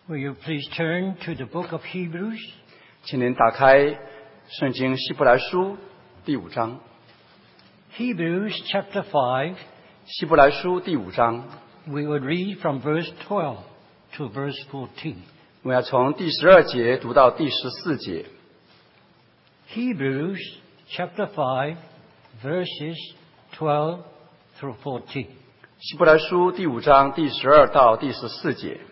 Will you please turn to the book of Hebrews? 请您打开圣经希伯来书第5章。 Hebrews chapter 5. 希伯来书第5章。 We will read from verse 12 to verse 14. 我们要从第12节读到第14节。 Hebrews chapter 5, verses 12 through 14. 希伯来书第5章第12到第14节。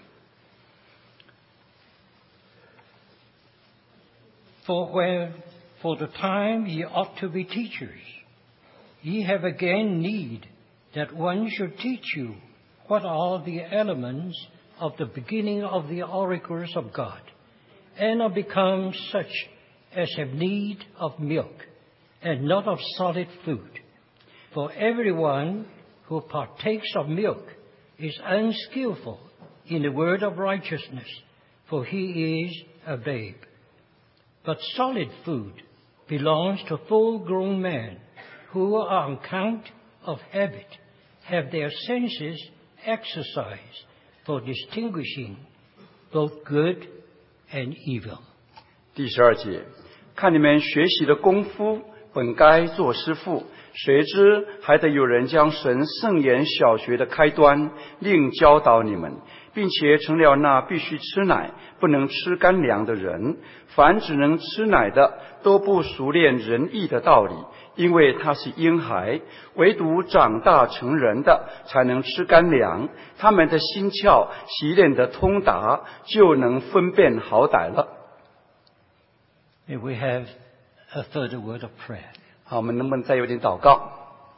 For the time ye ought to be teachers, ye have again need that one should teach you what are the elements of the beginning of the oracles of God, and are become such as have need of milk, and not of solid food. For everyone who partakes of milk is unskillful in the word of righteousness, for he is a babe. But solid food belongs to full-grown men who, on account of habit, have their senses exercised for distinguishing both good and evil. 第12节，看你们学习的功夫，本该做师傅，谁知还得有人将神圣言小学的开端另教导你们，并且成了那必须吃奶不能吃干粮的人。凡只能吃奶的，都不熟练仁义的道理，因为他是婴孩；唯独长大成人的，才能吃干粮。他们的心窍习练得通达，就能分辨好歹了。 May we have a further word of prayer. 好，我们能不能再有点祷告？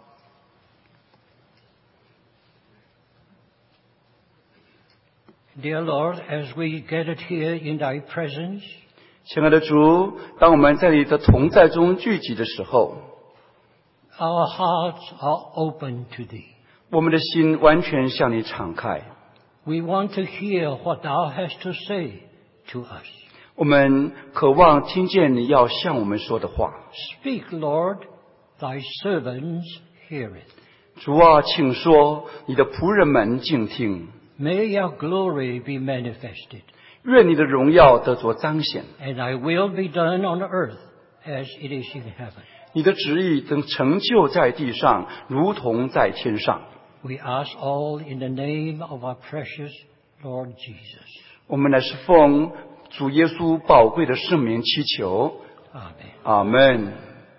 Dear Lord, as we gathered here in Thy presence, 亲爱的主，当我们在你的同在中聚集的时候， our hearts are open to Thee. 我们的心完全向你敞开。 We want to hear what Thou hast to say to us. 我们渴望听见你要向我们说的话。 Speak, Lord, Thy servants heareth. 主啊，请说，你的仆人们静听。 May Your glory be manifested, 愿你的荣耀得着彰显， and Thy will be done on earth as it is in heaven. 你的旨意能成就在地上，如同在天上。 We ask all in the name of our precious Lord Jesus. 我们乃是奉主耶稣宝贵的圣名祈求。 Amen. 阿们。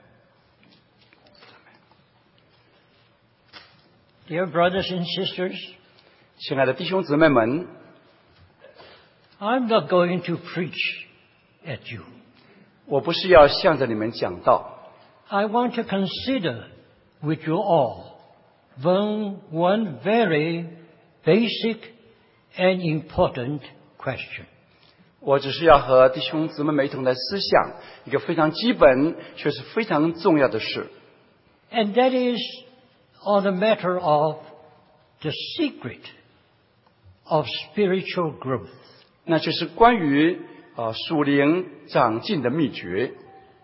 Dear brothers and sisters, 亲爱的弟兄姊妹们， I'm not going to preach at you. 我不是要向着你们讲道， I want to consider with you all one very basic and important question. 我只是要和弟兄姊妹们一同来思想一个非常基本却是非常重要的事， And that is on the matter of the secret of spiritual growth. 那就是关于属灵长进的秘诀。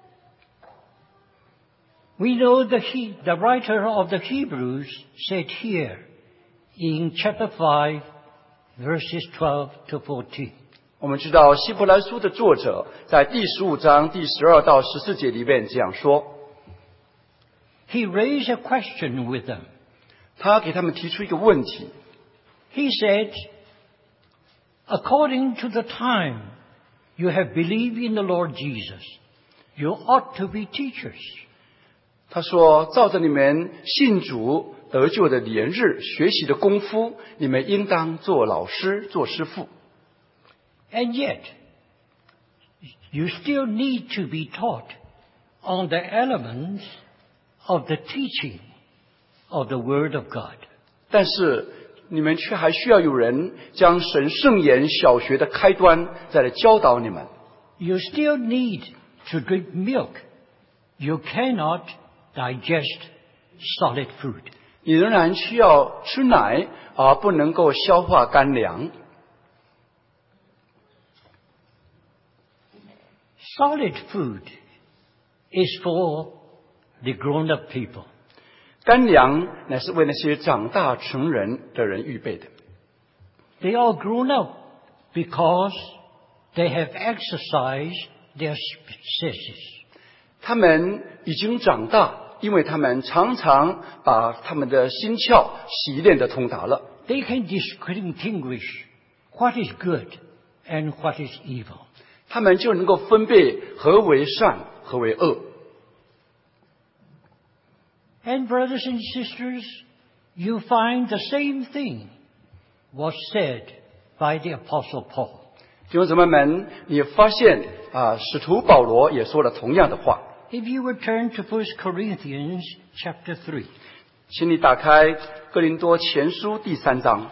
We know the writer of the Hebrews said here in chapter 5, verses 12 to 14. 我们知道希伯来书的作者在第15章第12到14节里面这样说， He raised a question with them. 他给他们提出一个问题。 He said, according to the time you have believed in the Lord Jesus, you ought to be teachers. 他说，照着你们信主得救的连日学习的功夫，你们应当做老师做师傅。 And yet, you still need to be taught on the elements of the teaching of the Word of God. 但是你们却还需要有人将神圣言小学的开端再来教导你们。 You still need to drink milk. You cannot digest solid food. 你仍然需要吃奶，而不能够消化干粮。 Solid food is for the grown-up people. 干粮乃是为那些长大成人的人预备的。 They are grown up because they have exercised their senses. 他们已经长大，因为他们常常把他们的心窍洗练得通达了。 They can distinguish what is good and what is evil. 他们就能够分辨何为善，何为恶。 And brothers and sisters, you find the same thing was said by the Apostle Paul. 弟兄姊妹们，你发现使徒保罗也说了同样的话。 If you would turn to 1 Corinthians chapter 3. 请你打开哥林多前书第3章。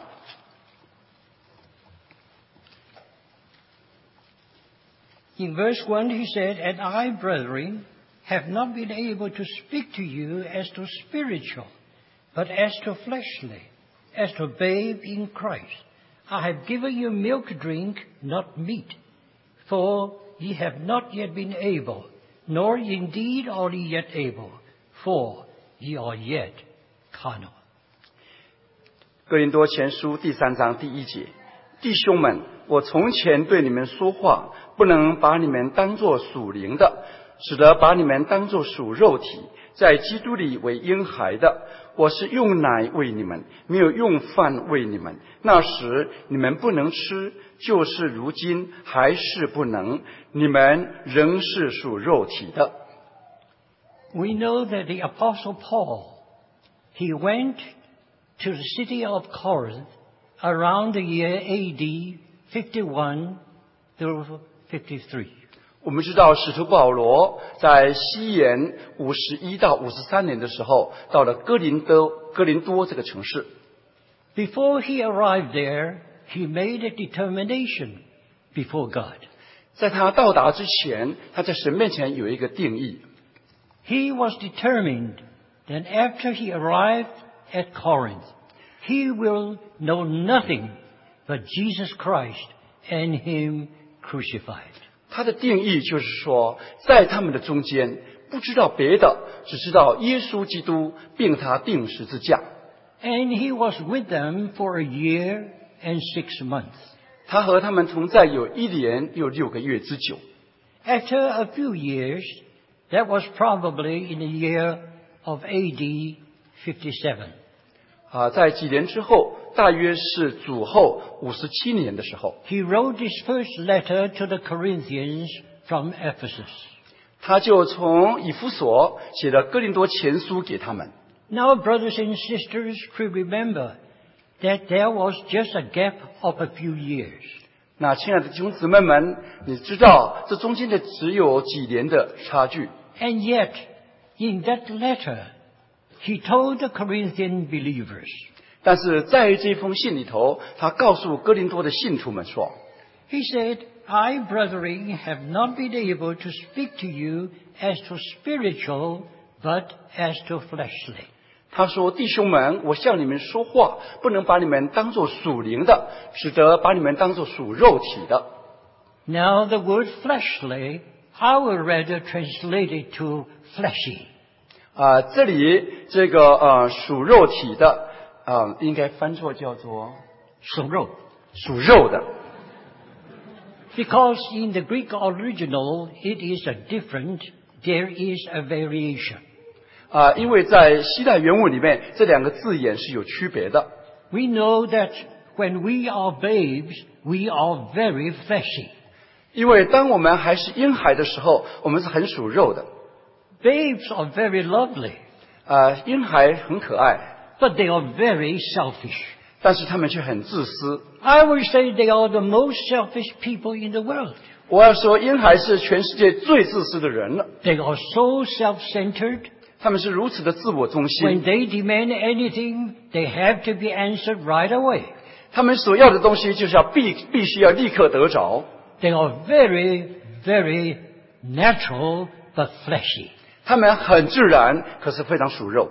In verse 1 he said, And I, brethren, have not been able to speak to you as to spiritual, but as to fleshly, as to babe in Christ. I have given you milk drink, not meat, for ye have not yet been able, nor indeed are ye yet able, for ye are yet carnal. 哥林多前书第3章第1节，弟兄们，我从前对你们说话，不能把你们当作属灵的，使得把你们当作属肉体，在基督里为婴孩的。我是用奶喂你们，没有用饭喂你们。那时你们不能吃，就是如今还是不能，你们仍是属肉体的。 We know that the Apostle Paul, he went to the city of Corinth around the year AD 51 through 53. 我们知道使徒保罗在西元51到53年的时候，到了哥林多这个城市。 Before he arrived there, he made a determination before God. 在他到达之前，他在神面前有一个定义。 He was determined that after he arrived at Corinth, he will know nothing but Jesus Christ and him crucified. 他的定义就是说，在他们的中间不知道别的，只知道耶稣基督并他钉十字架。 And he was with them for a year and 6 months. 他和他们同在有1年又6个月之久。 After a few years, that was probably in the year of AD 57. 在几年之后，大约是主后57年的时候， He wrote his first letter to the Corinthians from Ephesus. 他就从以弗所写了哥林多前书给他们。 Now, brothers and sisters, should remember that there was just a gap of a few years. 那亲爱的弟兄姊妹们，你知道这中间的只有几年的差距。 And yet, in that letter, he told the Corinthian believers, 但是在这封信里头，他告诉哥林多的信徒们说， he said, I, brethren, have not been able to speak to you as to spiritual, but as to fleshly. 他说：“弟兄们，我向你们说话，不能把你们当作属灵的，使得把你们当作属肉体的。” Now, the word fleshly, I would rather translate it to fleshy. 这里这个属肉体的应该翻作叫做属肉的。 Because in the Greek original, it is there is a variation. 因为在希腊原文里面，这两个字眼是有区别的。 We know that when we are babes, we are very fleshy. 因为当我们还是婴孩的时候，我们是很属肉的。 Babes are very lovely, 婴孩很可爱， but they are very selfish. 但是他们却很自私。 I would say they are the most selfish people in the world. 我要说，婴孩是全世界最自私的人了。 They are so self-centered. 他们是如此的自我中 When 心， they demand anything, they have to be answered right away. 他们所要的东西就是必须要立刻得着。 They are very, very natural but fleshy. 他们很自然，可是非常属肉。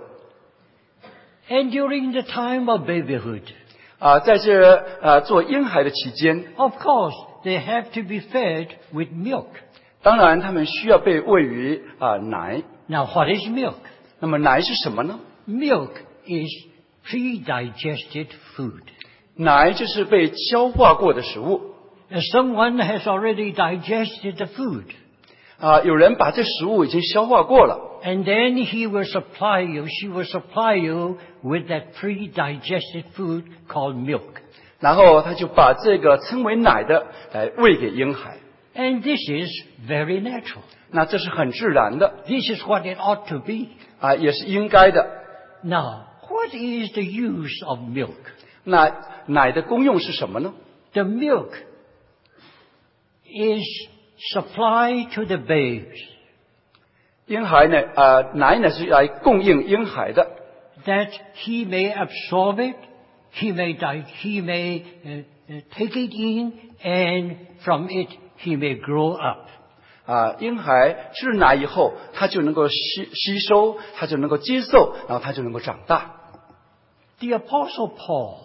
And during the time of babyhood, 在这做婴孩的期间， of course, they have to be fed with milk. 当然他们需要被喂于奶。 Now, what is milk? 那么奶是什么呢？ Milk is pre-digested food. 奶就是被消化过的食物。 someone has already digested the food. 有人把这食物已经消化过了， And then he will supply you, she will supply you with that pre-digested food called milk. 然后他就把这个称为奶的来喂给婴孩。 And this is very natural. 那这是很自然的， This is what it ought to be. 也是应该的。 Now, what is the use of milk? 那奶的功用是什么呢？ The milk is supplied to the babes 婴孩呢，奶呢是来供应婴孩的， that he may absorb it, he may take it in, and from it he may grow up. 婴孩吃奶以后，他就能够吸收，他就能够接受，然后他就能够长大。 The Apostle Paul,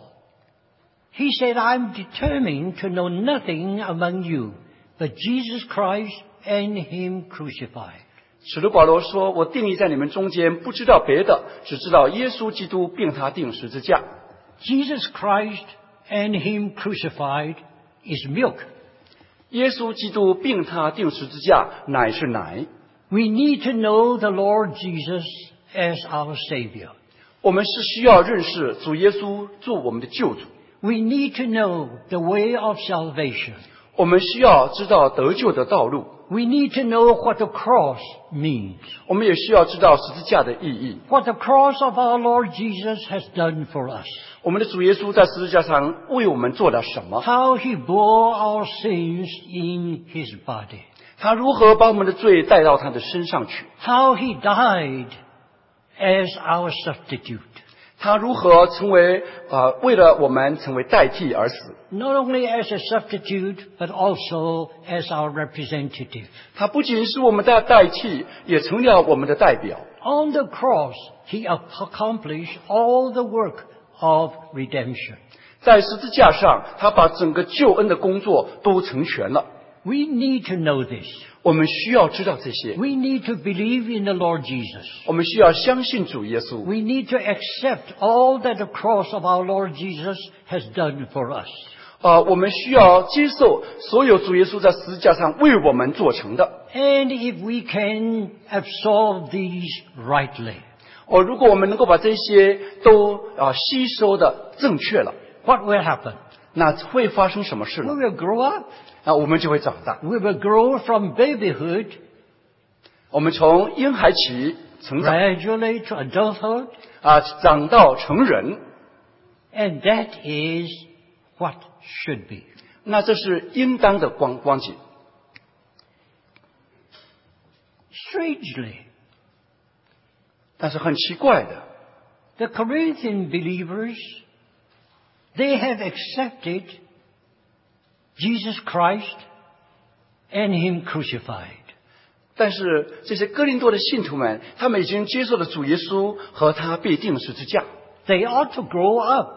he said, I'm determined to know nothing among you but Jesus Christ and him crucified. 使徒保罗说：“我定义在你们中间，不知道别的，只知道耶稣基督并他钉十字架。 Jesus Christ and him crucified is milk. 耶稣基督并他钉十字架，乃是奶。 We need to know the Lord Jesus as our Savior. 我们是需要认识主耶稣做我们的救主， We need to know the way of salvation. 我们需要知道得救的道路， We need to know what the cross means. 我们也需要知道十字架的意义。 What the cross of our Lord Jesus has done for us. 我们的主耶稣在十字架上为我们做了什么？ How he bore our sins in his body. 他如何把我们的罪带到他的身上去？ How he died as our substitute. 他如何成为为了我们成为代替而死？ Not only as a substitute, but also as our representative. 他不仅是我们的代替，也成了我们的代表。 On the cross, he accomplished all the work of redemption. 在十字架上，他把整个救恩的工作都成全了。 We need to know this. 我们需要知道这些， We need to believe in the Lord Jesus. 我们需要相信主耶稣， We need to accept all that the cross of our Lord Jesus has done for us. 我们需要接受所有主耶稣在十字架上为我们做成的。 And if we can absorb these rightly, 如果我们能够把这些都吸收的正确了， what will happen? 那会发生什么事 We 呢？ will grow up. 我们就会长大， We will grow from babyhood 我们从婴孩起成长， gradually to adulthood, 长到成人， and that is what should be. 那这是应当的光景。 Strangely, 但是很奇怪的， the Corinthian believers, they have accepted Jesus Christ and him crucified. 但是这些哥林多的信徒们，他们已经接受了主耶稣和他被钉十字架， They ought to grow up.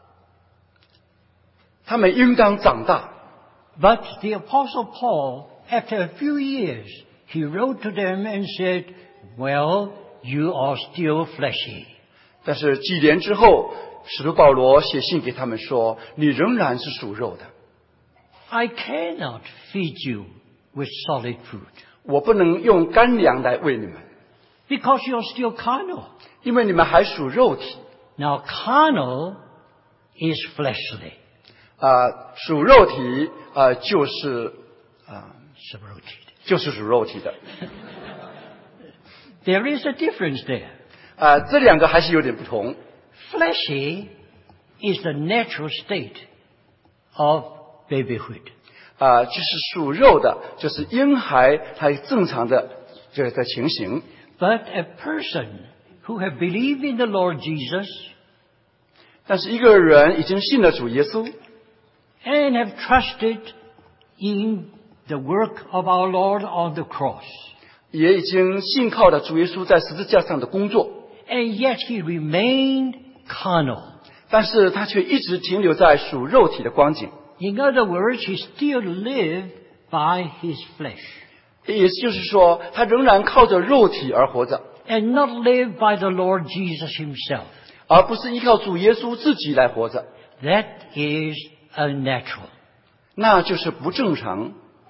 他们应当长大。 But the Apostle Paul, after a few years, he wrote to them and said, well, you are still fleshy. 但是几年之后，使徒保罗写信给他们说：“你仍然是属肉的， I cannot feed you with solid food 我不能用干粮来喂你们， because you're still carnal. 因为你们还属肉体。 Now, carnal is fleshly. 属肉体就是属肉体的。 There is a difference there. 这两个还是有点不同。 Fleshy is the natural state of babyhood. 就是属肉的，就是婴孩他正常的这个情形。 But a person who have believed in the Lord Jesus 但是一个人已经信了主耶稣， and have trusted in the work of our Lord on the cross, 也已经信靠了主耶稣在十字架上的工作， and yet he remained carnal. 但是他却一直停留在属肉体的光景。 In other words, he still lived by his flesh 也就是说，他仍然靠着肉体而活着， and not lived by the Lord Jesus himself. 而不是依靠主耶稣自己来活着。 That is unnatural. 那就是不正常、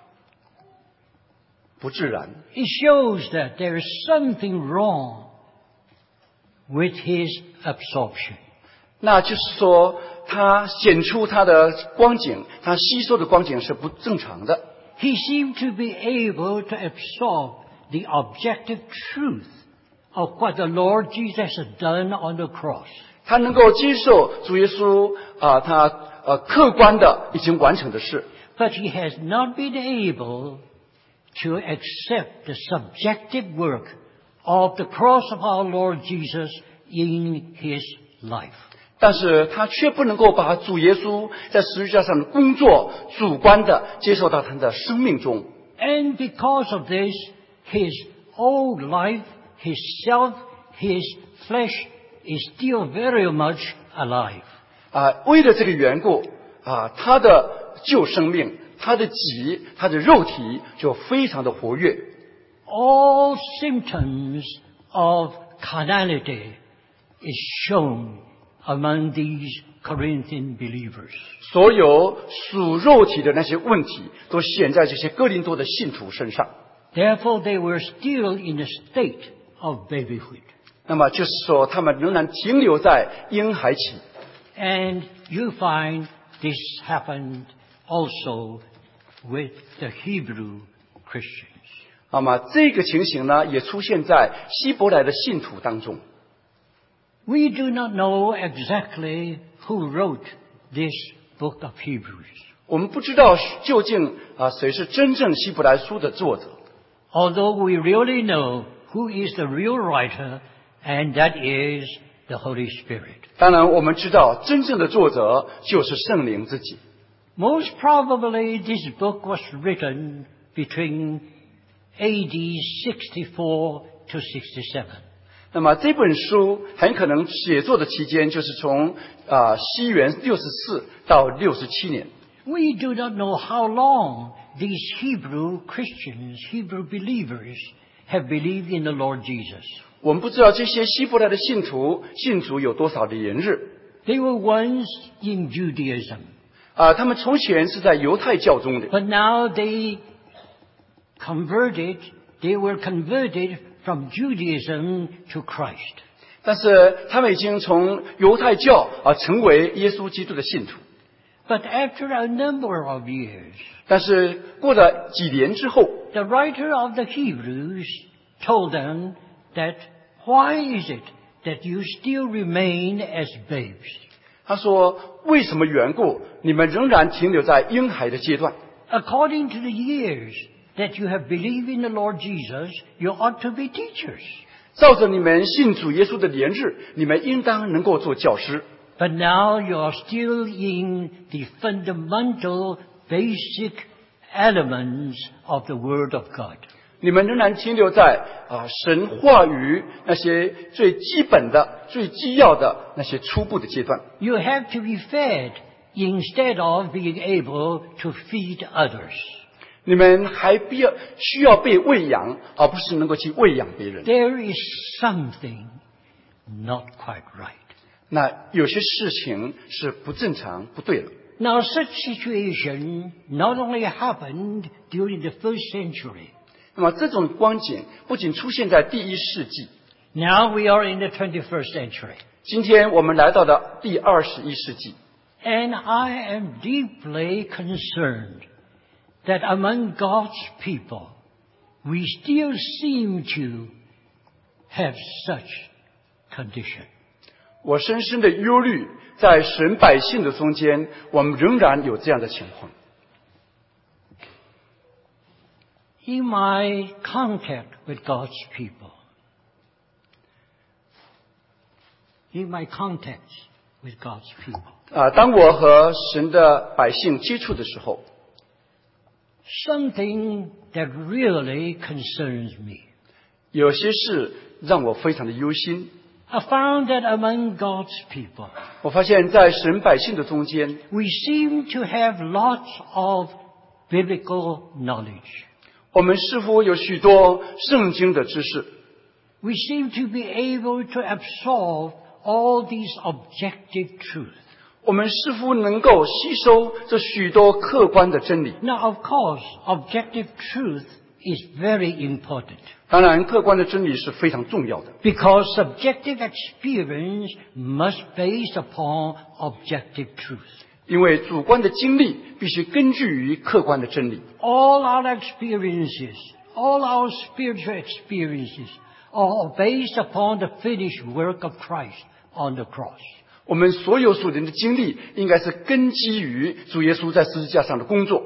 不自然。 It shows that there is something wrong with his absorption. 那就是说，他显出他的光景，他吸收的光景是不正常的。 He seemed to be able to absorb the objective truth of what the Lord Jesus had done on the cross. 他能够接受主耶稣他客观的已经完成的事， But he has not been able to accept the subjective work of the cross of our Lord Jesus in his life. 但是他却不能够把主耶稣在十字架上的工作主观的接受到他的生命中。 And because of this, his old life, his self, his flesh is still very much alive. 为了这个缘故他的旧生命，他的己，他的肉体就非常的活跃。 All symptoms of carnality is shown among these Corinthian believers. 所有属肉体的那些问题都显在这些哥林多的信徒身上。 Therefore, they were still in a state of babyhood. 那么就是说，他们仍然停留在婴孩期。 And you find this happened also with the Hebrew Christians. 那么这个情形呢，也出现在希伯来的信徒当中。 We do not know exactly who wrote this book of Hebrews. 我们不知道究竟谁是真正希伯来书的作者。 Although we really know who is the real writer, and that is the Holy Spirit. 当然，我们知道真正的作者就是圣灵自己。 Most probably this book was written between AD 64 to 67. 那么这本书很可能写作的期间就是从西元64到67年。 We do not know how long these Hebrew Christians, Hebrew believers, have believed in the Lord Jesus. 我们不知道这些希伯来的信主有多少的年日。 They were once in Judaism, 他们从前是在犹太教中的， but now they were converted from Judaism to Christ. 但是他们已经从犹太教成为耶稣基督的信徒。 But after a number of years, 但是过了几年之后， the writer of the Hebrews told them that, why is it that you still remain as babes? 他说：“为什么缘故，你们仍然停留在婴孩的阶段？ According to the years that you have believed in the Lord Jesus, you ought to be teachers. 照着你们信主耶稣的年日，你们应当能够做教师。 But now you are still in the fundamental, basic elements of the Word of God. 你们仍然停留在神话语那些最基本的、最基要的那些初步的阶段。 You have to be fed instead of being able to feed others. 你们还需要被喂养，而不是能够去喂养别人。 There is something not quite right. 那有些事情是不正常、不对了。 Now, such situation not only happened during the first century. 那么这种光景不仅出现在第1世纪， Now we are in the 21st century. 今天我们来到了第21世纪。 And I am deeply concerned that among God's people, we still seem to have such condition. 我深深的忧虑，在神百姓的中间，我们仍然有这样的情况。 In my contact with God's people, 当我和神的百姓接触的时候， something that really concerns me. 有些事让我非常的忧心。 I found that among God's people, 我发现在神百姓的中间， we seem to have lots of biblical knowledge. 我们似乎有许多圣经的知识， We seem to be able to absorb all these objective truths. 我们似乎能够吸收这许多客观的真理。 Now, of course, objective truth is very important, 当然，客观的真理是非常重要的， because subjective experience must base upon objective truth. 因为主观的经历必须根据于客观的真理。 All our experiences, all our spiritual experiences are based upon the finished work of Christ on the cross. 我们所有属灵的经历，应该是根基于主耶稣在十字架上的工作，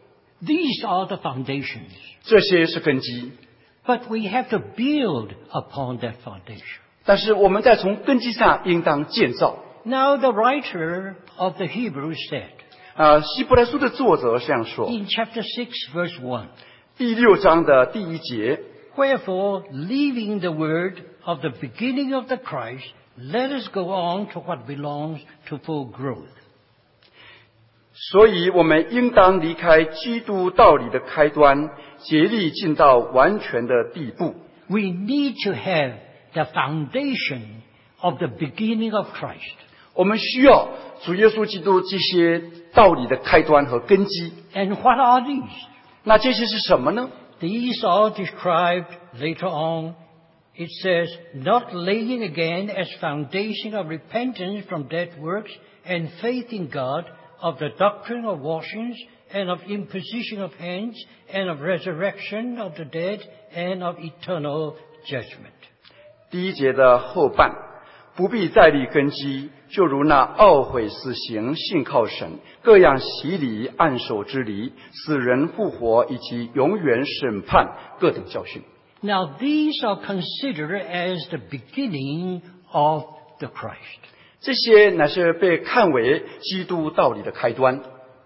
These are the foundations. 这些是根基。 But we have to build upon that foundation. 但是我们在从根基上应当建造。 Now the writer of the Hebrews said 希伯来书的作者这样说， in chapter 6 verse 1, 第6章的第1节， Wherefore, leaving the word of the beginning of the Christ, let us go on to what belongs to full growth. 所以我们应当离开基督道理的开端，竭力进到完全的地步。 We need to have the foundation of the beginning of Christ. 我们需要主耶稣基督这些道理的开端和根基。 And what are these? 那这些是什么呢？ These are described later on. It says, not laying again as foundation of repentance from dead works and faith in God, of the doctrine of washings and of imposition of hands and of resurrection of the dead and of eternal judgment. 第1节的后半，不必再立根基，就如那懊悔死刑、信靠神、各样洗礼、按手之礼、死人复活以及永远审判各等教训。 Now these are considered as the beginning of the Christ. 这些乃是被看为基督道理的开端。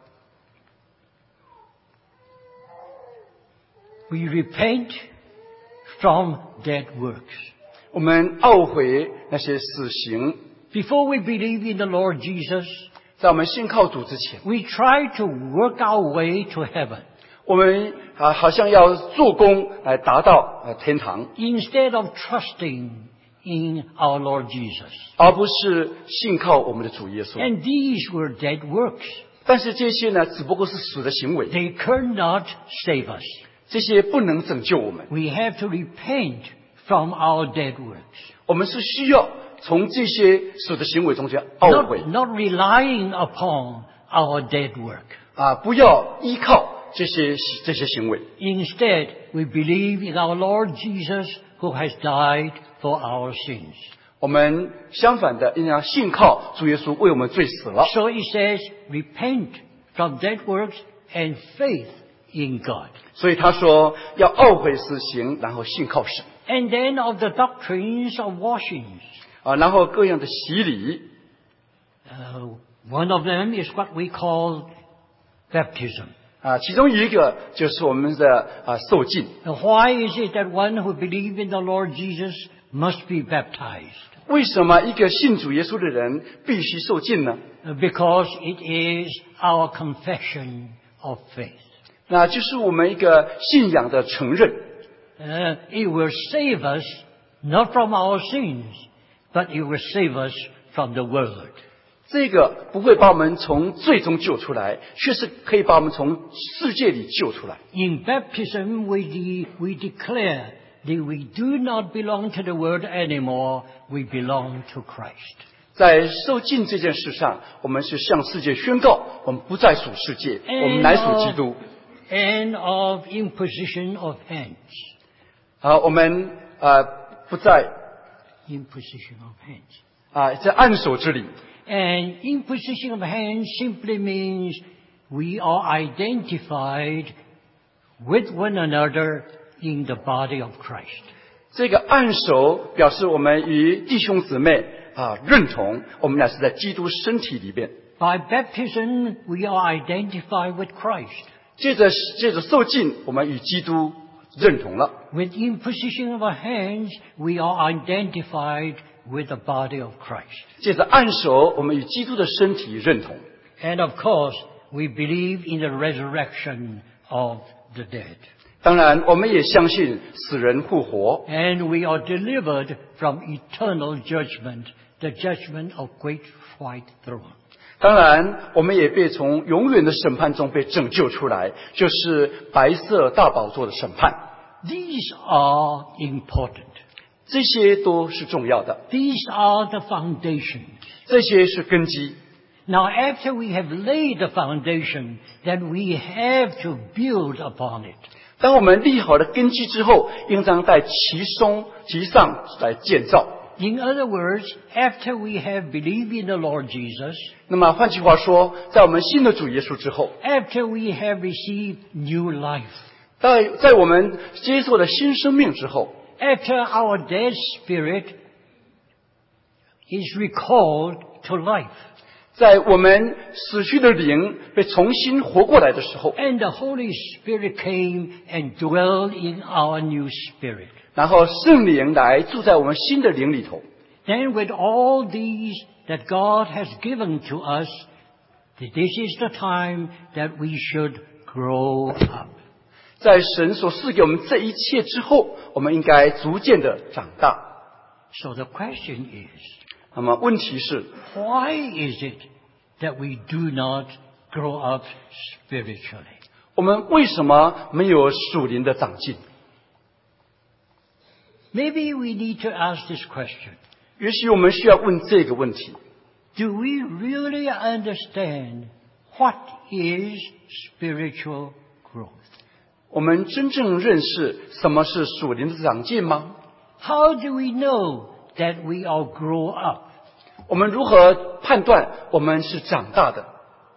We repent from dead works. 我们懊悔那些死刑， Before we believe in the Lord Jesus, 在我们信靠主之前， we try to work our way to heaven 我们好像要做工来达到天堂， instead of trusting in our Lord Jesus. 而不是信靠我们的主耶稣。 And these were dead works. 但是这些呢，只不过是死的行为， They could not save us. 这些不能拯救我们。 We have to repent from our dead works. 我们是需要从这些死的行为中间懊悔 Not relying upon our dead work. 不要依靠这些行为。 Instead, we believe in our Lord Jesus who has died for our sins. 我们相反的，应当信靠主耶稣为我们罪死了。 So it says, repent from dead works and faith in God. 所以他说要懊悔死刑，然后信靠神 And then of the doctrines of washings. 然后各样的洗礼 One of them is what we call baptism. 其中一个就是我们的受浸。 Now, why is it that one who believes in the Lord Jesus must be baptized? 为什么一个信主耶稣的人必须受浸呢？ Because it is our confession of faith. 那就是我们一个信仰的承认。 It will save us not from our sins, but it will save us from the world. 这个不会把我们从罪中救出来，却是可以把我们从世界里救出来。 In baptism, we declare that we do not belong to the world anymore, we belong to Christ. 在受浸这件事上，我们是向世界宣告，我们不再属世界，我们乃属基督。 And of imposition of hands. 我们不再 Imposition of hands. 在按手之礼。 And imposition of hands simply means we are identified with one another in the body of Christ. 这个按手表示我们与弟兄姊妹认同，我们俩是在基督身体里边。 By baptism, we are identified with Christ. 借着受浸，我们与基督认同了。 With imposition of our hands, we are identified with the body of Christ. 借着按手，我们与基督的身体认同。 And of course, we believe in the resurrection of the dead. 当然，我们也相信死人复活， And we are delivered from eternal judgment, the judgment of great white throne. 当然，我们也被从永远的审判中被拯救出来，就是白色大宝座的审判。 These are important. 这些都是重要的， These are the foundations. 这些是根基。 Now, after we have laid the foundation, then we have to build upon it. 当我们立好了根基之后，应当在其上来建造。 In other words, after we have believed in the Lord Jesus, 那么换句话说，在我们信的主耶稣之后， after we have received new life, 在我们接受了新生命之后， after our dead spirit is recalled to life, 在我们死去的灵被重新活过来的时候， and the Holy Spirit came and dwelled in our new spirit, 然后圣灵来住在我们新的灵里头。 then with all these that God has given to us, this is the time that we should grow up. 在神所赐给我们这一切之后，我们应该逐渐的长大。 So the question is, 那么问题是， why is it that we do not grow up spiritually? 我们为什么没有属灵的长进？ Maybe we need to ask this question. 也许我们需要问这个问题： Do we really understand what is spiritual growth? 我们真正认识什么是属灵的长进吗？ How do we know that we are grow up? 我们如何判断我们是长大的？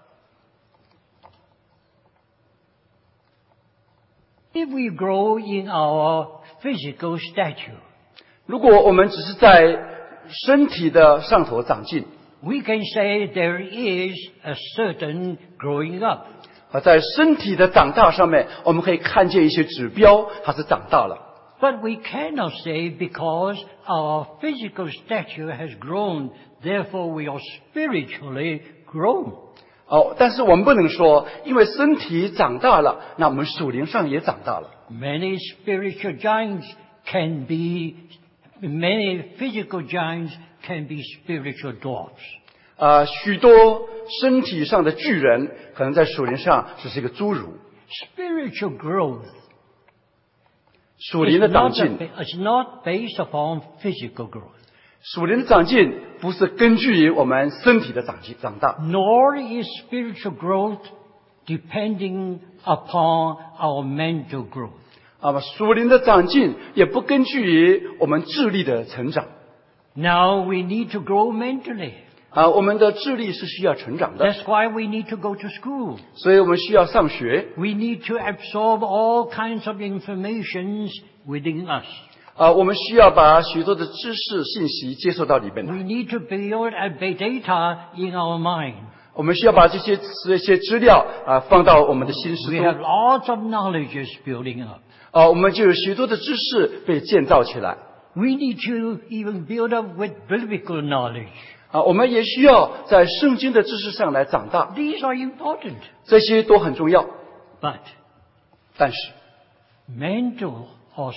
If we grow in our physical stature, 如果我们只是在身体的上头长进， we can say there is a certain growing up. 在身体的长大上面，我们可以看见一些指标，它是长大了。 But we cannot say because our physical stature has grown, therefore we are spiritually grown. 但是我们不能说，因为身体长大了，那我们属灵上也长大了。 Many spiritual giants can be, many physical giants can be spiritual dwarfs. 许多身体上的巨人，可能在属灵上只是一个侏儒。 Spiritual growth 属灵的长进， is not based upon physical growth, 属灵的长进不是根据于我们身体的长大， nor is spiritual growth depending upon our mental growth. 属灵的长进也不根据于我们智力的成长。 Now we need to grow mentally. 我们的智力是需要成长的， That's why we need to go to school. 所以我们需要上学。 We need to absorb all kinds of informations within us. 我们需要把许多的知识信息接受到里面 We 来。 need to build a big data in our mind. 我们需要把这些资料放到我们的心思 We have 中。 lots of knowledges building up. 我们就有许多的知识被建造起来。 We need to even build up with biblical knowledge. 我们也需要在圣经的知识上来长大， These are important. 这些都很重要。 But 但是 mental or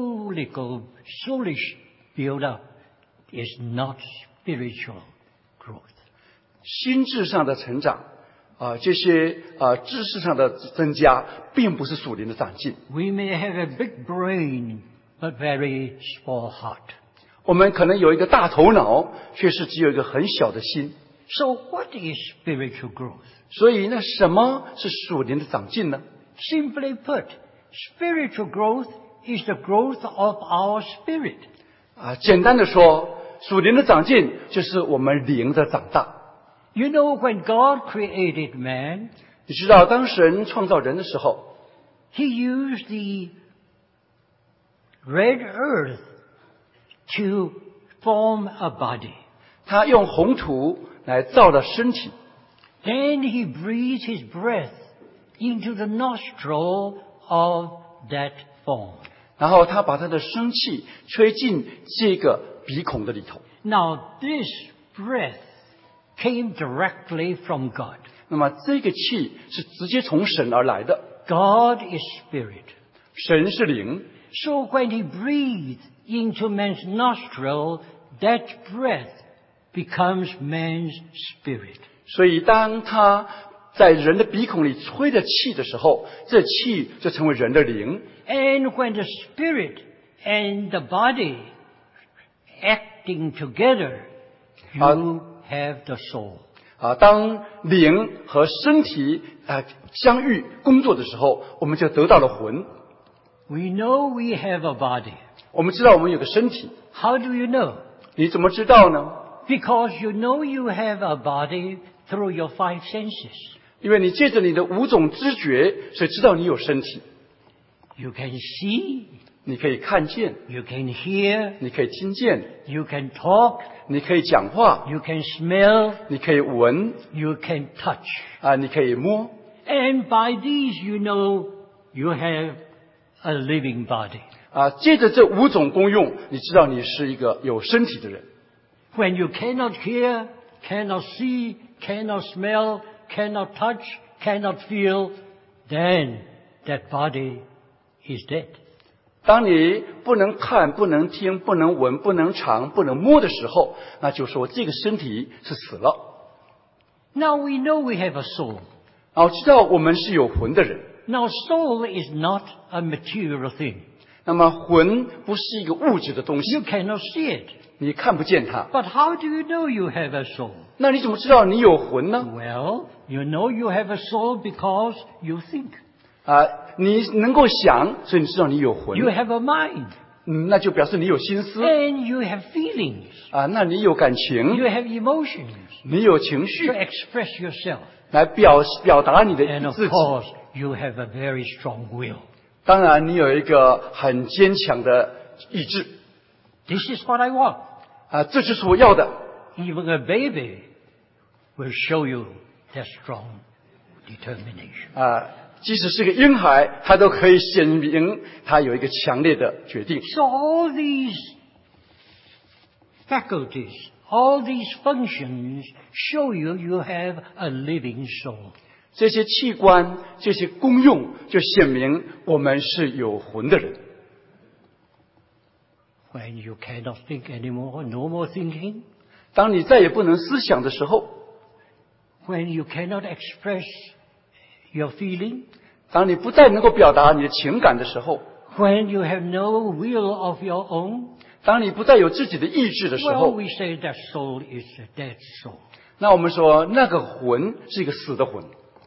soulish build up is not spiritual growth. 心智上的成长，这些知识上的增加，并不是属灵的长进。 We may have a big brain, but very small heart. 我们可能有一个大头脑，却是只有一个很小的心。 So what is spiritual growth? 所以，那什么是属灵的长进呢？ Simply put, spiritual growth is the growth of our spirit. 简单的说，属灵的长进就是我们灵的长大。 You know, when God created man, 你知道，当神创造人的时候， He used the red earth to form a body. 他用红土来造了身体， Then He breathed His breath into the nostril of that form. 然后他把他的生气吹进这个鼻孔的里头。 Now, this breath came directly from God. 那么这个气是直接从神而来的， God is spirit. 神是灵， So when He breathed into man's nostril, that breath becomes man's spirit. 所以当他在人的鼻孔里吹着气的时候，这气就成为人的灵。 And when the spirit and the body acting together, you have the soul. 当灵和身体相遇工作的时候，我们就得到了魂。 We know we have a body. 我们知道我们有个身体。 How do you know? 你怎么知道呢？ Because you know you have a body through your five senses. 因为你借着你的5种知觉，所以知道你有身体。 You can see, 你可以看见， you can hear, 你可以听见， you can talk, 你可以讲话， you can smell, 你可以闻， you can touch. 你可以摸。 And by these you know you have a living body. 借着这5种功用，你知道你是一个有身体的人。 When you cannot hear, cannot see, cannot smell, cannot touch, cannot feel, then that body is dead. 当你不能看、不能听、不能闻、不能尝、不能摸的时候，那就说这个身体是死了。 Now we know we have a soul. 知道我们是有魂的人。 Now soul is not a material thing. 那么魂不是一个物质的东西， You cannot see it. 你看不见它。 But how do you know you have a soul? 那你怎么知道你有魂呢？ Well, you know you have a soul because you think. 你能够想，所以你知道你有魂。 You have a mind. 那就表示你有心思。 And you have feelings. 那你有感情， You have emotions 你有情 to 绪， express yourself. 来表达你的 And of 自己。 course, you have a very strong will. 当然，你有一个很坚强的意志。 This is what I want. 这就是我要的。 Even a baby will show you that strong determination. 即使是个婴孩，他都可以显明他有一个强烈的决定。 So all these faculties, all these functions show you have a living soul. 这些器官、这些功用，就显明我们是有魂的人。 When you cannot think anymore, no more thinking. 当你再也不能思想的时候， When you cannot express your feeling. 当你不再能够表达你的情感的时候， When you have no will of your own. 当你不再有自己的意志的时 Well, 候， we say that soul is a dead soul. 那我们说那个魂是一个死的魂。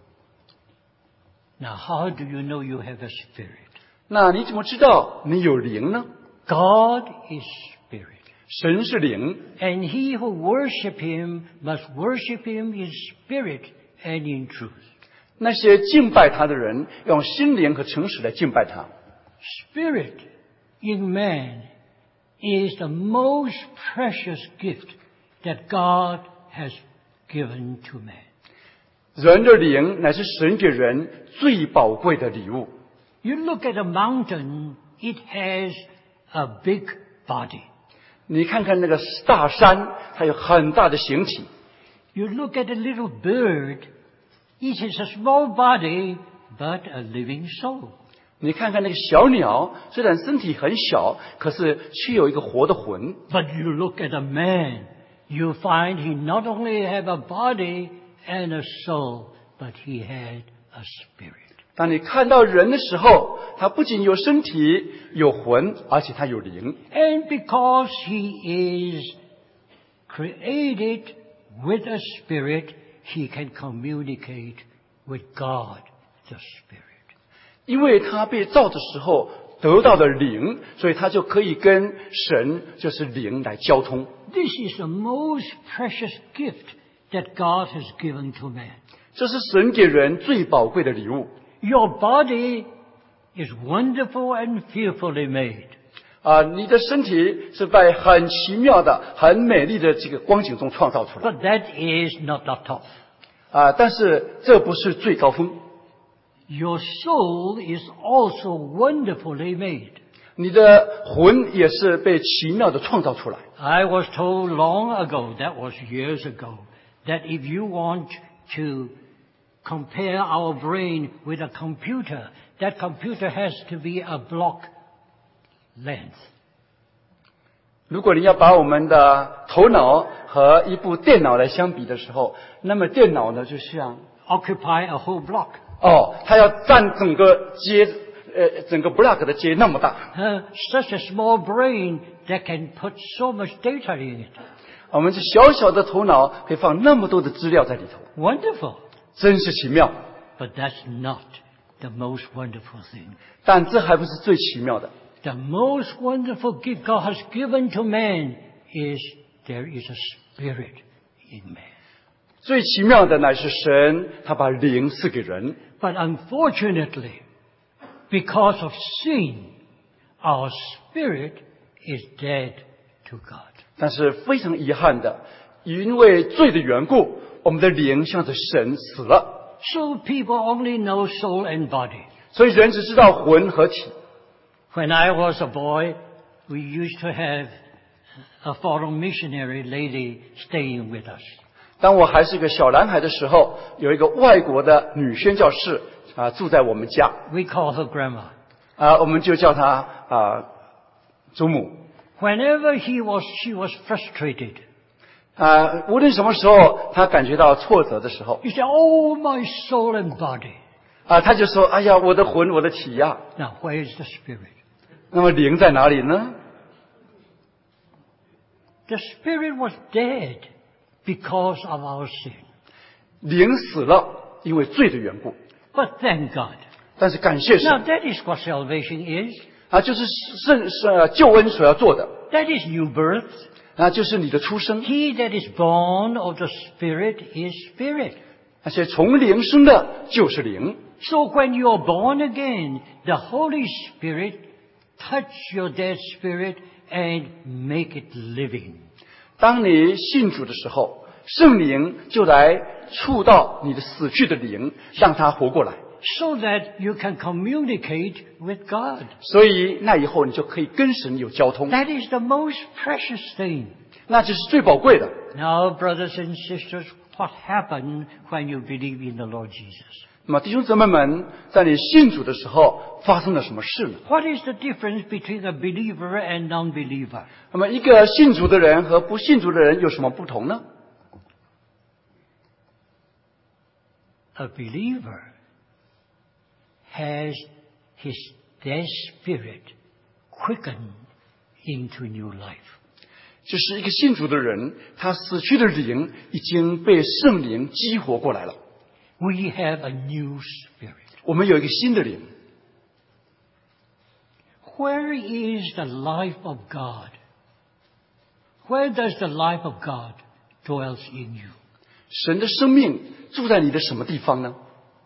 Now, how do you know you have a spirit? 那你怎么知道你有灵呢？ God is spirit. 神是灵， And he who worship him must worship him in spirit and in truth. 那些敬拜他的人用心灵和诚实来敬拜他。 Spirit in man is the most precious gift that God has given to man. 人的灵乃是神给人最宝贵的礼物。 You look at a mountain, it has a big body. 你看看那个大山，它有很大的形体。 You look at a little bird, it is a small body, but a living soul. 你看看那个小鸟，虽然身体很小，可是却有一个活的魂。 But you look at a man, you find he not only have a body and a soul, but he had a spirit. 当你看到人的时候，他不仅有身体、有魂，而且他有灵。 And because he is created with a spirit, he can communicate with God, the spirit. 因为他被造的时候得到的灵，所以他就可以跟神，就是灵来交通。 This is the most precious gift that God has given to man. 这是神给人最宝贵的礼物。 Your body is wonderful and fearfully made. 你的身体是在很奇妙的、很美丽的这个光景中创造出来。 But that is not the top. 但是这不是最高峰。 Your soul is also wonderfully made. 你的魂也是被奇妙的创造出来。 I was told long ago, that was years ago, that if you want to compare our brain with a computer, that computer has to be a block length. 如果你要把我们的头脑和一部电脑来相比的时候，那么电脑呢就像 occupy a whole block. 它要占整个街整个 block 的街那么大。 Such a small brain that can put so much data in it. 我们这小小的头脑可以放那么多的资料在里头， Wonderful. 真是奇妙。 But that's not the most wonderful thing. 但这还不是最奇妙的。 The most wonderful gift God has given to man is there is a spirit in man. 最奇妙的乃是神他把灵赐给人， But unfortunately, because of sin, our spirit is dead to God. 但是非常遗憾的，因为罪的缘故，我们的灵向着神死了， So people only know soul and body. 所以人只知道魂和体。 When I was a boy, we used to have a foreign missionary lady staying with us. 当我还是个小男孩的时候，有一个外国的女宣教士住在我们家， We call her grandma. 我们就叫她祖母。 Whenever she was frustrated. 无论什么时候她感觉到挫折的时候， She said, "Oh, my soul and body." 她就说：“哎呀，我的魂，我的体呀。” Now, where is the spirit? 那么灵在哪里呢？ The spirit was dead because of our sin. 灵死了，因为罪的缘故。 But thank God. 但是感谢 Now, 神 that is what salvation is. 就是救恩所要做的， That is new birth. 就是你的出生。 He that is born of the Spirit is spirit. 那些从灵生的就是灵。 So when you are born again, the Holy Spirit touch your dead spirit and make it living. 当你信主的时候，圣灵就来触到你的死去的灵，让它活过来。 So that you can communicate with God. 所以那以后你就可以跟神有交通， That is the most precious thing. 那就是最宝贵的。 Now, brothers and sisters, what happened when you believe in the Lord Jesus? 那么弟兄姊妹们，在你信主的时候发生了什么事呢？ What is the difference between a believer and non-believer? 那么一个信主的人和不信主的人有什么不同呢？ A believer has his dead spirit quickened into new life. 就是一个信主的人，他死去的灵已经被圣灵激活过来了。 We have a new spirit. 我们有一个新的灵。 Where is the life of God? Where does the life of God dwells in you? 神的生命住在你的什么地方呢？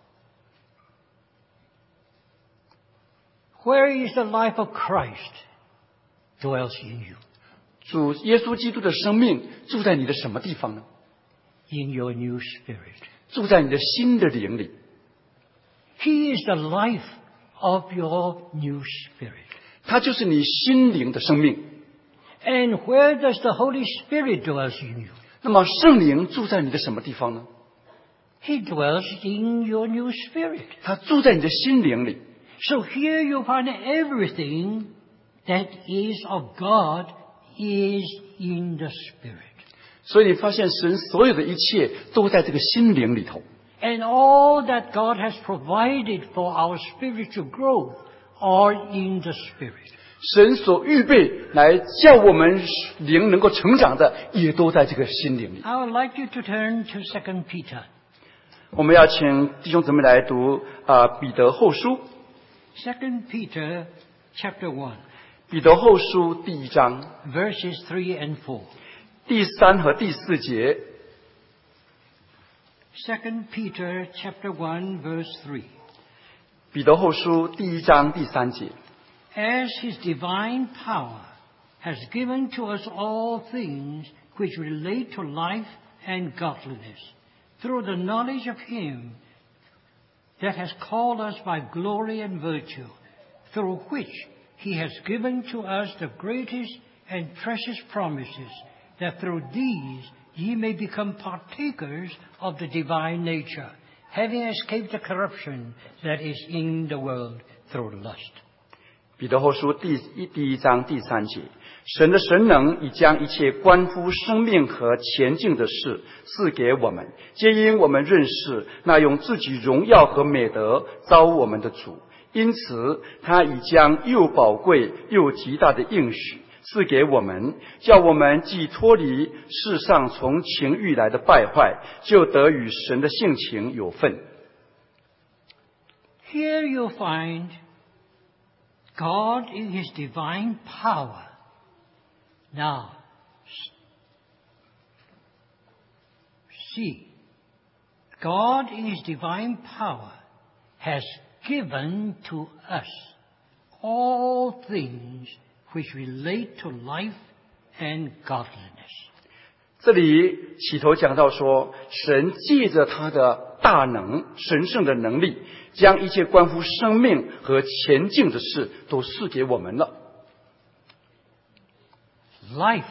Where is the life of Christ dwells in you? 主耶稣基督的生命住在你的什么地方呢？ In your new spirit. 住在你的新的灵里。 He is the life of your new spirit. 他就是你心灵的生命。 And where does the Holy Spirit dwells in you? 那么圣灵住在你的什么地方呢？ He dwells in your new spirit. 他住在你的心灵里。 So here you find everything that is of God is in the spirit. 所以你发现神所有的一切都在这个心灵里头。 And all that God has provided for our spiritual growth are in the spirit. 神所预备来叫我们灵能够成长的，也都在这个心灵里。 I would like you to turn to 2 Peter. 我们要请弟兄姊妹来读彼得后书。 2 Peter chapter 1, 彼得后书第1章 verses 3 and 4. 第3和第4节。 2 Peter chapter 1, verse 3. 彼得后书第1章第3节。 As his divine power has given to us all things which relate to life and godliness, through the knowledge of him that has called us by glory and virtue, through which he has given to us the greatest and precious promises, that through these ye may become partakers of the divine nature, having escaped the corruption that is in the world through lust. 彼得后书第一章第3节，神的神能已将一切关乎生命和前进的事赐给我们，皆因我们认识那用自己荣耀和美德召我们的主，因此他已将又宝贵又极大的应许赐给我们，叫我们既脱离世上从情欲来的败坏，就得与神的性情有份。 Here you find God in His divine power. Now, see, God in His divine power has given to us all things which relate to life and godliness. 这里起头讲到说，神借着他的大能、神圣的能力，将一切关乎生命和前进的事都赐给我们了。 Life